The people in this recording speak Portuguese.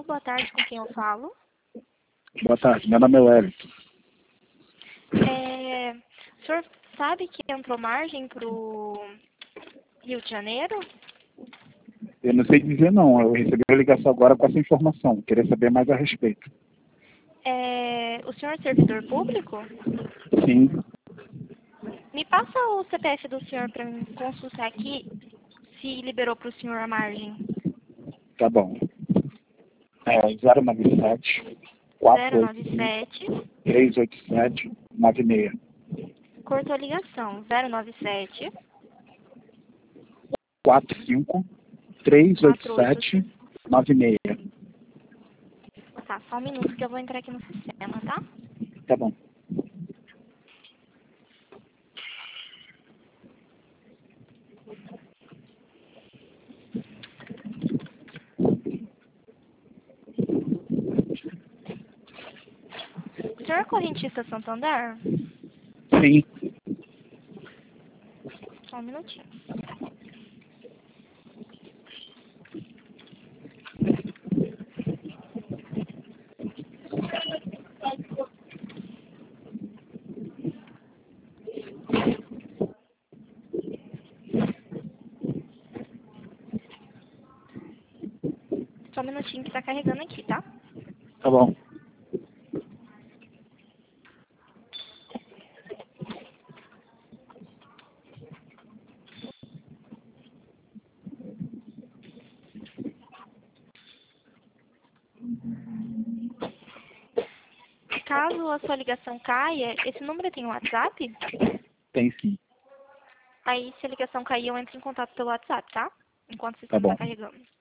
boa tarde, com quem eu falo? Boa tarde, meu nome é Wellington. O senhor sabe que entrou margem para o Rio de Janeiro? Eu não sei dizer não, eu recebi a ligação agora com essa informação, queria saber mais a respeito. O senhor é servidor público? Sim, Me passa o CPF do senhor para mim consultar aqui se liberou para o senhor a margem. tá bom. 097 097, 387 96. cortou a ligação. 097 45 387 96. Tá, só um minuto que eu vou entrar aqui no sistema, tá? Tá bom. O senhor é correntista Santander? Sim, Só um minutinho. Só um minutinho que tá carregando aqui, tá? tá bom. Caso a sua ligação caia, esse número tem um WhatsApp? Tem sim, Aí, se a ligação cair, eu entro em contato pelo WhatsApp, tá? Enquanto o tá sistema bom. tá carregando.